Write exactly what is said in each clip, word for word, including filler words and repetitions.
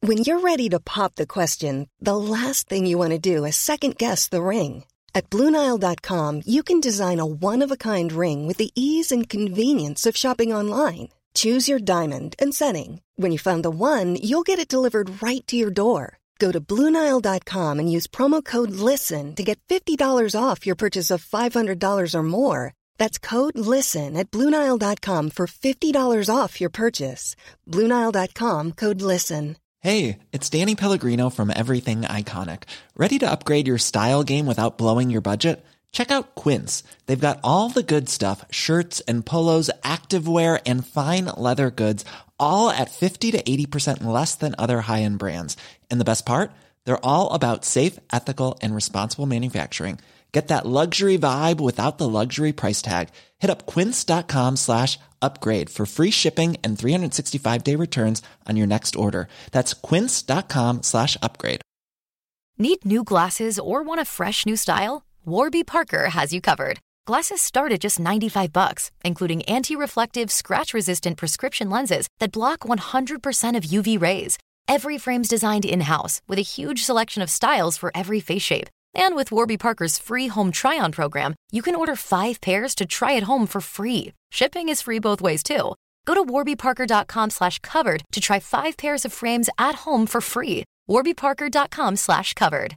When you're ready to pop the question, the last thing you want to do is second-guess the ring. At Blue Nile dot com, you can design a one-of-a-kind ring with the ease and convenience of shopping online. Choose your diamond and setting. When you find the one, you'll get it delivered right to your door. Go to Blue Nile dot com and use promo code LISTEN to get fifty dollars off your purchase of five hundred dollars or more. That's code LISTEN at Blue Nile dot com for fifty dollars off your purchase. Blue Nile dot com, code LISTEN. Hey, it's Danny Pellegrino from Everything Iconic. Ready to upgrade your style game without blowing your budget? Check out Quince. They've got all the good stuff, shirts and polos, activewear, and fine leather goods, all at fifty to eighty percent less than other high-end brands. And the best part? They're all about safe, ethical, and responsible manufacturing. Get that luxury vibe without the luxury price tag. Hit up quince.com slash upgrade for free shipping and three sixty-five day returns on your next order. That's quince.com slash upgrade. Need new glasses or want a fresh new style? Warby Parker has you covered. Glasses start at just ninety-five bucks, including anti-reflective, scratch-resistant prescription lenses that block one hundred percent of U V rays. Every frame's designed in-house with a huge selection of styles for every face shape. And with Warby Parker's free home try-on program, you can order five pairs to try at home for free. Shipping is free both ways, too. Go to warbyparker.com slash covered to try five pairs of frames at home for free. warbyparker.com slash covered.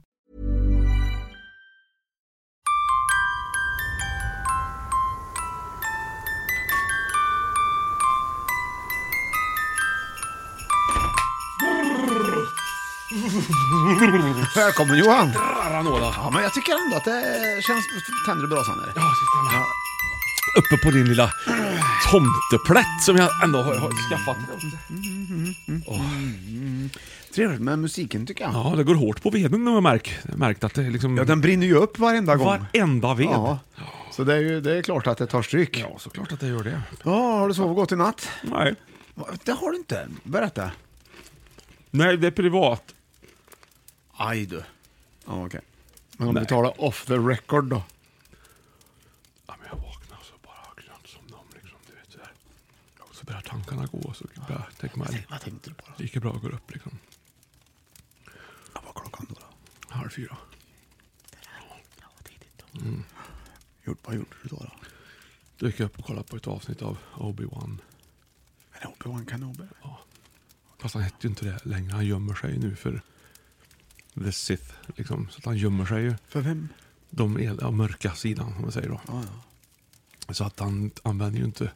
Välkommen Johan. Ja, men jag tycker ändå att det känns tänder i brasan här. Ja, ja. Uppe på din lilla tomteplätt som jag ändå har, har skaffat. Mm, mm, oh. mm. Trevligt med musiken tycker jag. Ja, det går hårt på veden när man märkt, märkt att det liksom... Ja, den brinner ju upp varenda gång. Varenda ved. Ja. Så det är ju det är klart att det tar stryk. Ja, så klart att det gör det. Ja, har du sovit gott i natt? Nej. Det har du inte. Berätta. Nej, det är privat. Aj du. Ja, okej. Okay. Men om Nej. vi talar off the record då? Ja, men jag vaknar så bara glömt som dem liksom, du vet så här. Så börjar tankarna gå så börjar jag tänka mig. Vad tänkte du på då? Lika bra att gå upp liksom. Ja, vad klockan då då? Halv fyra. Ja, tidigt då. Mm. Gjort, vad gjorde du då då? Då gick jag upp och kollade på ett avsnitt av Obi-Wan. Men Obi-Wan Kenobi? Ja. Fast han heter ju inte det längre. Han gömmer sig nu för The Sith liksom. Så att han gömmer sig ju. För vem? De är ja, mörka sidan, om man säger då. Ja, ja. Så att han använder ju inte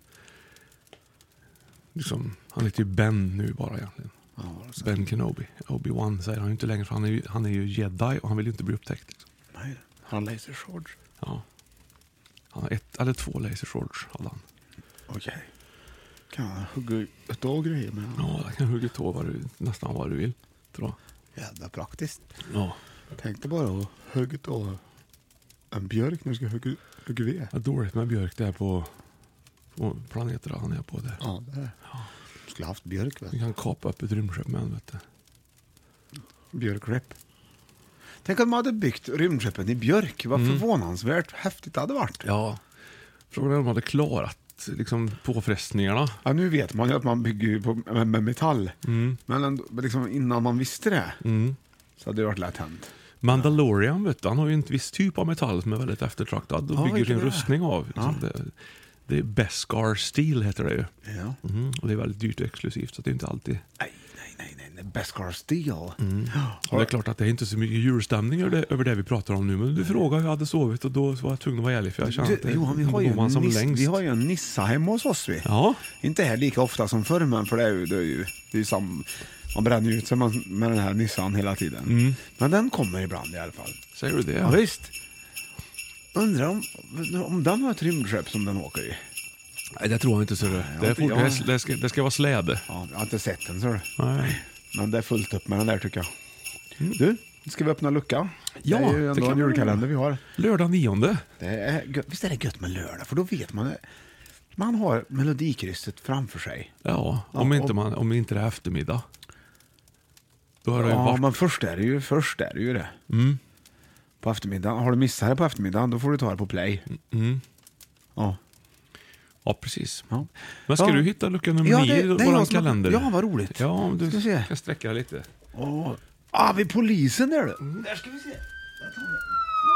liksom, han heter ju Ben nu bara egentligen. Ja, Ben Kenobi. Obi-Wan säger han ju inte längre för han är ju, han är ju jedi och han vill ju inte bli upptäckt liksom. Nej, han har laser swords. Ja. Han har ett eller två laser swords hade han. Okej. Okay. Kan han hugga ett år grejer med? Ja, det kan hugga ett år vad du, nästan vad du vill, tror jag. Jävla praktiskt. Ja. Tänkte bara att hugga ett år en björk när du ska hugga, hugga ved. Det är dåligt med björk där på, på planeter han är på där. Ja, det är. Ja. Du skulle haft björk, vet du. Du kan kapa upp ett rymdskepp med en, vet du. Björkrep. Tänk om man hade byggt rymdskeppen i björk. Vad Mm. förvånansvärt häftigt det hade varit. Ja. Frågan är om de hade klarat liksom påfrestningarna. Ja, nu vet man ju att man bygger på, med, med metall. Mm. Men ändå, liksom, innan man visste det Mm. så hade det varit lätt hänt. Mandalorian, vet du, han har ju en viss typ av metall som är väldigt eftertraktad och Ja, bygger sin det? rustning av. Liksom. Ja. Det, det är Beskar Steel heter det ju. Ja. Mm. Och det är väldigt dyrt och exklusivt så det är inte alltid... Nej, nej, nej, nej, nej. Beskar Steel. Mm. Och det är klart att det är inte så mycket djurstämning över det, över det vi pratar om nu. Men du frågade hur jag hade sovit och då var jag tvungen att vara ärlig för jag kände att det Johan, vi har, ju en som nis, längst. vi har ju en Nissa hemma hos oss. Vi. Ja. Inte här lika ofta som förr, men för det är ju, det är ju, det är ju sam, man bränner ju ut sig med den här Nissan hela tiden. Mm. Men den kommer ibland i alla fall. Säger du det? Ja, visst. Undrar om, om den har ett rymdskepp som den åker i. Nej, det tror jag inte så det. Det, är fort, jag- det, ska, det ska vara släde. Ja, jag har inte sett den, så det. Nej. Men det är fullt upp med den där, tycker jag. Mm. Du, ska vi öppna lucka? Ja, det är ju det ändå kan en vi julkalender vi har. Lördag nionde. Det är gött. Visst är det gött med lördag, för då vet man man har melodikrysset framför sig. Ja, om, Ja, inte och- man, om inte det är eftermiddag. Då har det ju Ja, varit... men först är det ju, först är det, ju det. Mm. På eftermiddagen. Har du missat det på eftermiddagen, då får du ta det på play. Mm. Ja. Ja, precis. Ja. Men ska Ja. du hitta lucka nummer Ja, nio det- i det är våran jag som har- kalender? ja, vad roligt. Ja, om du Ska vi se. ska sträcka dig lite. Åh, ah, vid polisen där du. Mm. Där ska vi se. Där tar vi.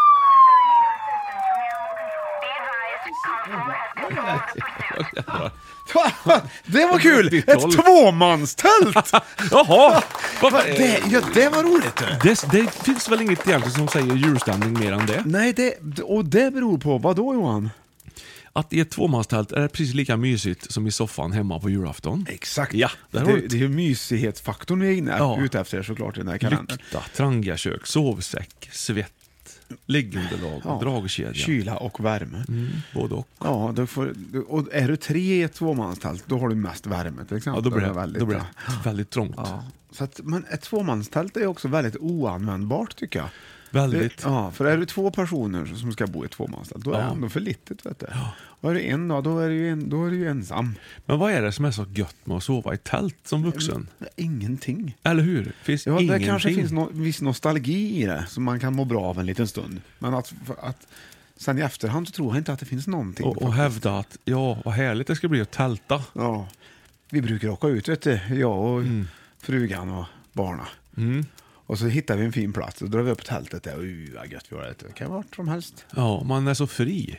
Det var kul! Ett tvåmanstält! Jaha! Det, ja, det var roligt. Det, det finns väl inget egentligen som säger julstämning mer än det? Nej, det, och det beror på vad då, Johan? Att i ett tvåmanstält är det precis lika mysigt som i soffan hemma på julafton. Exakt. Ja, det, det, det är ju mysighetsfaktorn vi är inne ja. ute efter såklart i den här kalendern. Lykta, trangiakök, sovsäck, svett, liggunderlag, ja. Dragkedja. Kyla och värme. Mm, både och. Ja, då får, och är du tre i ett tvåmanstält, då har du mest värme till exempel. Ja, då blir det, det väldigt, då blir det väldigt trångt. Ja. Så att, men ett tvåmanstält är också väldigt oanvändbart tycker jag. Väldigt. Det, ja, för är det två personer som ska bo i ett tvåmanstält, då är det ja. ändå för litet, vet du. Ja. Och är det en dag, då är det ju, en, då är det ju ensam. Men vad är det som är så gött med att sova i tält som vuxen? Ingenting. Eller hur? Finns ja, ingenting. Det kanske finns no, viss nostalgi i det, som man kan må bra av en liten stund. Men att, att sen i efterhand så tror jag inte att det finns någonting. Och, och hävda att, ja, vad härligt det ska bli att tälta. Ja. Vi brukar åka ut, vet du, jag och mm. frugan och barna. Mm. Och så hittar vi en fin plats och drar vi upp tältet där. Och uh, vad gött vi har det. Det kan vara vart som helst. Ja, man är så fri.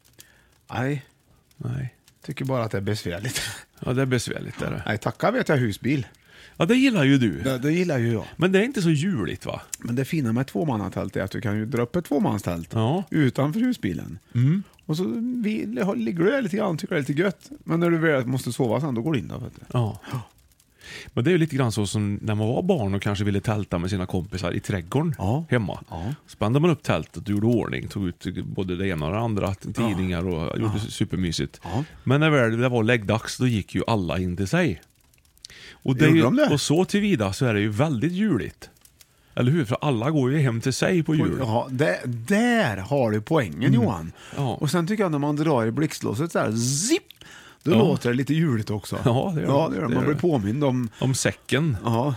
Nej. Nej. Tycker bara att det är besvärligt. Ja, det är besvärligt. Är det. Nej, tacka vet jag husbil. Ja, det gillar ju du. Det, det gillar ju jag. Men det är inte så juligt, va? Men det fina med ett tvåmannatält är att du kan ju dra upp ett tvåmanstält ja. utanför husbilen. Mm. Och så vi, ligger du där lite grann, tycker det är lite gött. Men när du väl måste sova sen, då går du in då, vet du. Ja. Men det är ju lite grann så som när man var barn och kanske ville tälta med sina kompisar i trädgården ja. hemma. Ja. Spände man upp tältet och gjorde ordning, tog ut både det ena och det andra, tidningar och ja. gjorde ja. supermysigt. Ja. Men när det var läggdags, då gick ju alla in till sig. Och, det är ju, det? och så tillvida så är det ju väldigt juligt. Eller hur? För alla går ju hem till sig på jul. Ja, det, där har du poängen, mm. Johan. Ja. Och sen tycker jag när man drar i blixtlåset så här, zipp! Då ja. låter det lite juligt också. Ja, det gör, ja, det gör. det Man gör. blir påmind om... Om säcken. Ja.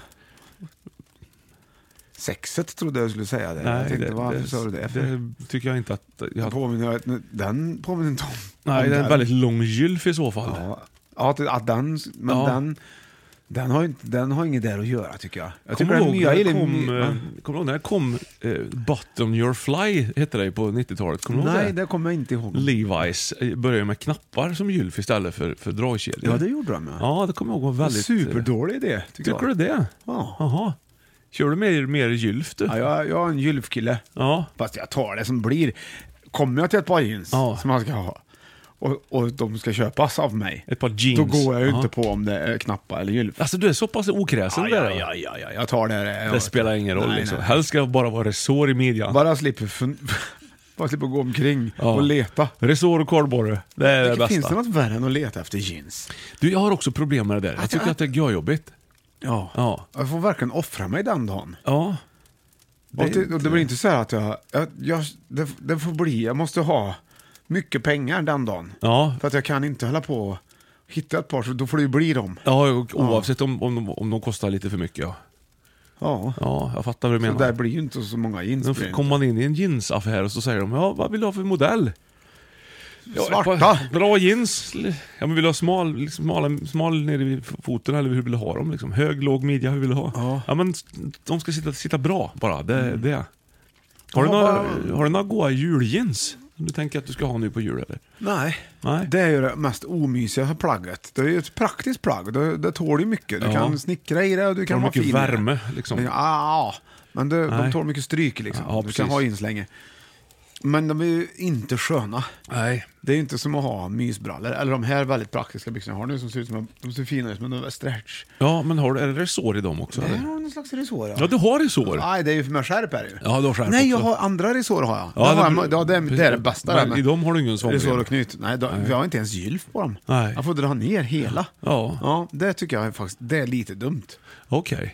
Sexet trodde jag skulle säga det. Nej, jag tänkte, det, varför det, sa du det? Det tycker jag inte att... Jag har... påminner, den påminner inte om... Nej, om det är en den. väldigt lång gylf i så fall. Ja, att, att den... Men ja. den... Den har, inte, den har inget där att göra, tycker jag. jag kommer du ihåg när det kom, my... kom, när det kom eh, Button Your Fly, hette det på nittiotalet? Kommer Nej, det? det kommer jag inte ihåg. Levi's började med knappar som gylf istället för, för dragkedjor. Ja, det gjorde de. Ja, ja det kommer jag ihåg. Var väldigt... Superdålig idé, tycker, tycker jag. du det? Ja. Jaha. Kör du mer, mer gylf, du? Ja, jag, jag är en gylfkille. Ja. Fast jag tar det som blir. Kommer jag till ett par jeans ja. som man ska ha, Och, och de ska köpas av mig. Ett par jeans. Då går jag ju Aha. inte på om det är knappar eller gylf. Alltså du är så pass okräsen ja, där. Ja, ja, ja, jag tar det. Det jag spelar ingen roll nej, liksom. Nej. Helst ska bara vara resår i midjan. Bara slipper fun- bara slipper gå omkring ja. och leta. Resår och kardborre. Det är det, det bästa. Finns det något värre än att leta efter jeans? Du, jag har också problem med det där. Jag tycker att det är görjobbigt. Ja. ja. Jag får verkligen offra mig den dagen. Ja. Det, och det, och det blir inte så här att jag, jag, jag det, det får bli, jag måste ha mycket pengar den dagen. Ja. För att jag kan inte hålla på och hitta ett par, så då får det ju bli dem. Ja, oavsett ja. Om, om, de, om de kostar lite för mycket, ja. Ja. Ja, jag fattar vad du menar. Så där blir ju inte så många jeans. Då kommer man in i en jeansaffär och så säger de, ja, vad vill du ha för modell? Ja, svarta. Bra jeans. Ja, men vill du ha smal, liksom, smal, smal nere vid foten, eller hur vill du ha dem? Liksom? Hög, låg, midja, hur vill du ha? Ja, ja men de ska sitta, sitta bra bara, det är mm. det. Har, ja, du några, bara... har du några goda juljeans? Du tänker att du ska ha nu på jul, eller? Nej, Nej. Det är ju det mest omysiga plagget. Det är ju ett praktiskt plagg, det, det tål ju mycket. Du ja. kan snickra i det och du kan ha mycket värme liksom. Ja, men det, de tål mycket stryk liksom. Ja, du kan ha inslänge. Men de är ju inte sköna. Nej. Det är inte som att ha mysbrallor. Eller de här väldigt praktiska byxorna jag har nu som ser ut som de ser fina ut, men de är stretch. Ja, men har du, är det resår i dem också? Det är någon slags resår, ja. Ja, du har resår. Nej, det är ju för mig skärp här ju. Ja, du har skärp. Nej, också. jag har andra resår har jag. Ja, det, det, har jag, ja, det, är, det är det bästa. Men i dem har du ingen svångrem. Resår och knyt. Nej, då, Nej. jag har inte ens gylf på dem. Nej. Jag får dra ner hela. Ja. Ja, det tycker jag faktiskt, det är lite dumt. Okej. Okay.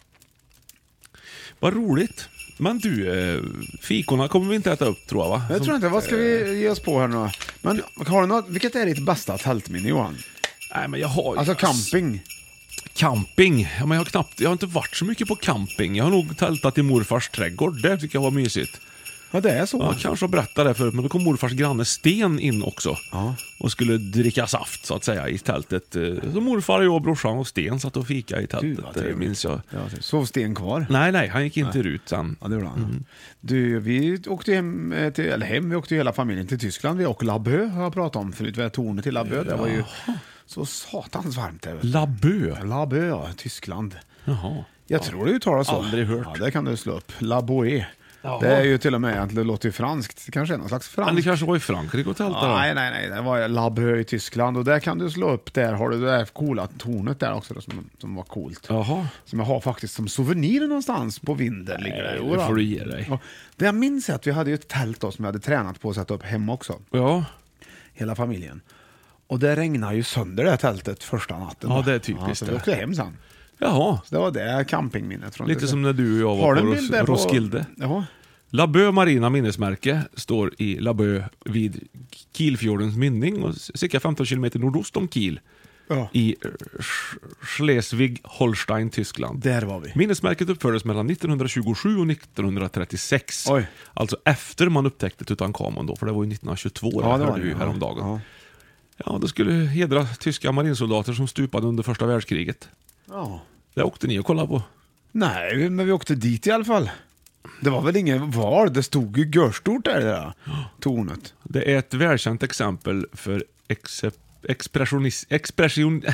Vad roligt. Men du, eh, fikorna kommer vi inte äta upp, tror jag, va? Jag Som, tror inte, vad ska vi ge oss på här nu? Men har du något, vilket är ditt bästa tältminne, Johan? Nej, men jag har... Alltså camping. Camping? Ja, men jag har knappt... Jag har inte varit så mycket på camping. Jag har nog tältat i morfars trädgård. Det tycker jag var mysigt. Ja, det är så. Ja, kanske berättade det förut, men då kom morfars granne Sten in också. Ja. Och skulle dricka saft så att säga i tältet. Så morfar, jag, brorsan och Sten satt och fika i tältet. Du, det minns jag. Ja, sov Sten kvar? Nej, nej, han gick inte ut sen. Ja, det gjorde han. Mm. Du, vi åkte hem, till, eller hem, vi åkte hela familjen till Tyskland. Vi åkte Laboe, har jag pratat om förut. Vi hade tornet till Laboe. Det var ju så satans varmt. Laboe? Laboe, ja, Tyskland. Jaha. Jag ja. tror det uttalas så. Aldrig hört. Ja, det kan du slå upp. Laboe. Det är ju till och med, det låter ju franskt. Det kanske är någon slags fransk. Men det kanske var i Frankrike och tälta då? Nej, nej, nej. Det var Laboe i Tyskland. Och där kan du slå upp, där har du det där coola tornet där också då, som, som var coolt. Jaha. Som jag har faktiskt som souvenir någonstans på vinden. Nej, ligger där. det får du ge dig. Och det jag minns är att vi hade ju ett tält då, som vi hade tränat på att sätta upp hemma också. Ja. Hela familjen. Och det regnade ju sönder det här tältet första natten. Ja, då. det är typiskt. Ja, så vi åkte hem sen. Jaha. Så det var det campingminnet. Från Lite det. som när du och jag Har var du på en bild där Ros- på- Roskilde. Jaha. Laboe marina minnesmärke står i Laboe vid Kielfjordens mynning och cirka femton kilometer nordost om Kiel. Ja. I Sch- Schleswig-Holstein, Tyskland. Där var vi. Minnesmärket uppfördes mellan nittonhundrasjuttiosju och nittonhundratrettiosex. Oj. Alltså efter man upptäckte Tutankhamon då, för det var ju nittonhundratjugotvå, Ja, det det hörde var vi det. ju häromdagen. Ja. Ja, det skulle hedra tyska marinsoldater som stupade under första världskriget. Ja. Det åkte ni och kollade på. Nej, men vi åkte dit i alla fall. Det var väl ingen var, det stod ju görstort där, det där tornet. Det är ett välkänt exempel för excep- expressionis- expression...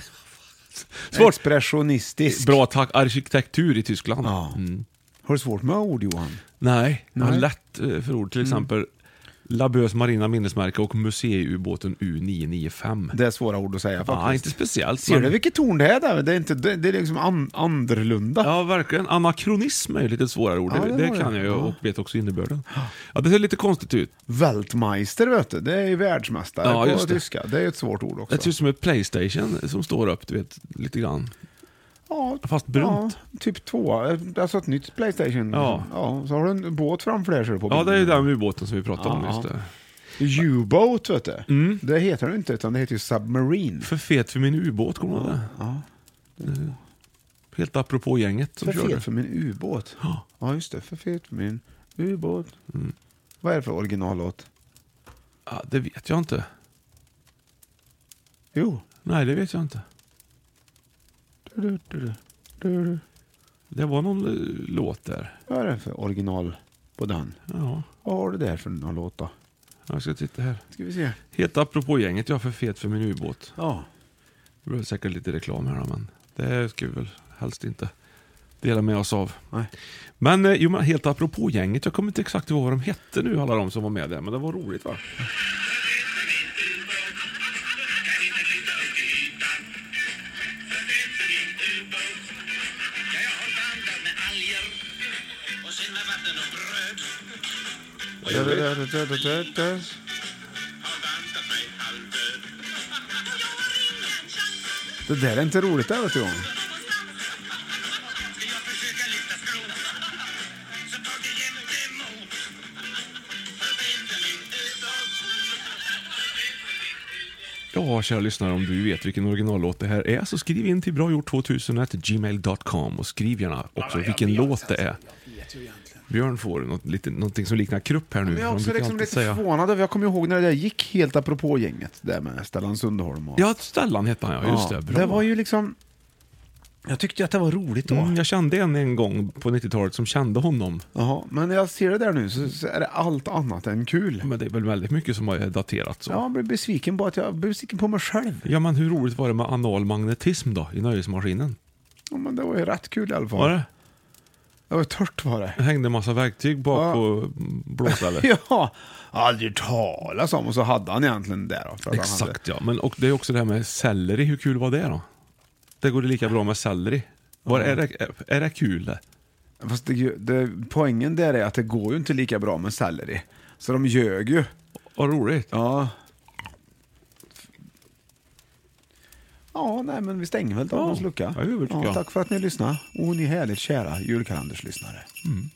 Svårt. Expressionistisk. Bra tack, arkitektur i Tyskland. Ja. Mm. Har du svårt med ord, Johan? Nej, det var Nej. lätt eh, för ord. Till exempel Laboes marina minnesmärke och museiubåten U nio nio fem. Det är svåra ord att säga faktiskt. Ja, inte speciellt. Ser men- du vilket torn det är där? Det är, inte, det, det är liksom an, annorlunda. Ja, verkligen. Anakronism är ju lite svårare ord. Ja, det det det var kan det. jag ju Ja. och vet också innebörden. Ja, det ser lite konstigt ut. Weltmeister, vet du. Det är ju världsmästare Ja, på just det. tyska. Det är ju ett svårt ord också. Det ser ut som ett Playstation som står upp, du vet, lite grann. Ja, Fast brunt. Ja, typ två. Alltså ett nytt Playstation. Ja. Ja, så har du en båt framför där, ser du på Ja, det är ju bilden. den ubåten som vi pratade om Ja. just det. U-boat, vet du. Mm. Det heter det inte, utan det heter ju Submarine. För fet för min ubåt, kommer du ihåg det? Ja. Helt apropå gänget som För körde. fet för min ubåt. Ja. Ja, just det. För fet för min ubåt. Mm. Vad är det för originallåt? Ja, det vet jag inte. Jo. Nej, det vet jag inte. Du, du, du, du, du. Det var någon eh, låt där. Vad är det för original på den? Ja, Vad har du där för någon låt då? jag ska titta här. Ska vi se. Helt apropå gänget, jag är för fet för min ubåt. Ja. Det blir säkert lite reklam här då, men det ska vi väl helst inte dela med oss av. Nej. Men, eh, jo, men helt apropå gänget, jag kommer inte exakt ihåg vad de hette nu, alla de som var med där, men det var roligt, va? Da, da, da, da, da, da, da. Det där är inte roligt där, vet du. Ja, kära lyssnare, om du vet vilken originallåt det här är så skriv in till bragjort tvåtusen at gmail dot com och skriv gärna också vilken låt det är. Björn får något, lite, någonting som liknar krupp här nu. Men jag är De också brukar liksom alltid lite säga- förvånad över, jag kommer ihåg när det där gick helt apropå gänget där med Stellan Sundholm. Och... Ja, Stellan hette han, ja, just det. Bra. det var ju liksom... Jag tyckte att det var roligt då. Mm, jag kände en en gång på nittiotalet som kände honom. Jaha, men när jag ser det där nu så, så är det allt annat än kul. Men det är väl väldigt mycket som har daterat så. Ja, jag blev besviken på att jag blev besviken på mig själv. Ja, men hur roligt var det med anal magnetism då i nöjesmaskinen? Ja, men det var ju rätt kul i alla fall. Var det? Det var tört var det. Det hängde en massa verktyg bak Ja. på blåstället. Ja, aldrig talas om. Och så hade han egentligen det då. För att han Exakt, ja. Men och det är också det här med selleri. Hur kul var det då? Det går det lika bra med selleri. Var, är, det, är det kul det? hade... Fast det, det, poängen där är att det går ju inte lika bra med selleri. Så de ljög ju. Vad roligt. Ja. Ja, nej men vi stänger väl dagens Ja, lucka. ja, det gör vi, tycker jag. Tack för att ni lyssnade. Och ni härligt kära julkalenderslyssnare. Mm.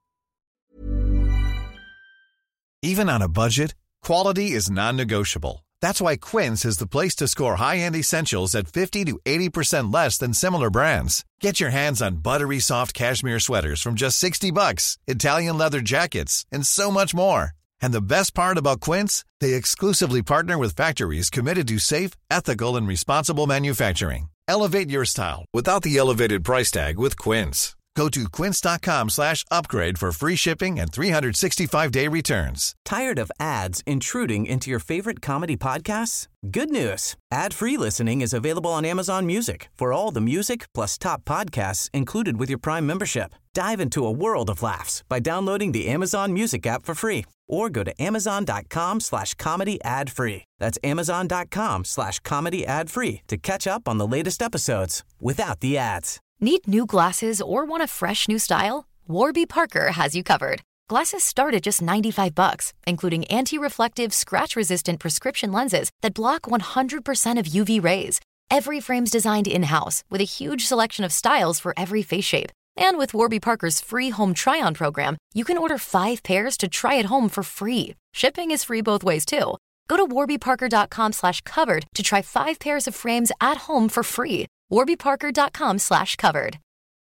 Even on a budget, quality is non-negotiable. That's why Quince is the place to score high-end essentials at fifty to eighty percent less than similar brands. Get your hands on buttery soft cashmere sweaters from just sixty bucks, Italian leather jackets, and so much more. And the best part about Quince, they exclusively partner with factories committed to safe, ethical, and responsible manufacturing. Elevate your style without the elevated price tag with Quince. Go to quince.com slash upgrade for free shipping and three sixty-five day returns. Tired of ads intruding into your favorite comedy podcasts? Good news. Ad-free listening is available on Amazon Music for all the music plus top podcasts included with your Prime membership. Dive into a world of laughs by downloading the Amazon Music app for free or go to amazon.com slash comedy ad free. That's amazon.com slash comedy ad free to catch up on the latest episodes without the ads. Need new glasses or want a fresh new style? Warby Parker has you covered. Glasses start at just ninety-five bucks, including anti-reflective, scratch-resistant prescription lenses that block one hundred percent of U V rays. Every frame's designed in-house with a huge selection of styles for every face shape. And with Warby Parker's free home try-on program, you can order five pairs to try at home for free. Shipping is free both ways, too. Go to warbyparker.com slash covered to try five pairs of frames at home for free. warbyparker.com slash covered.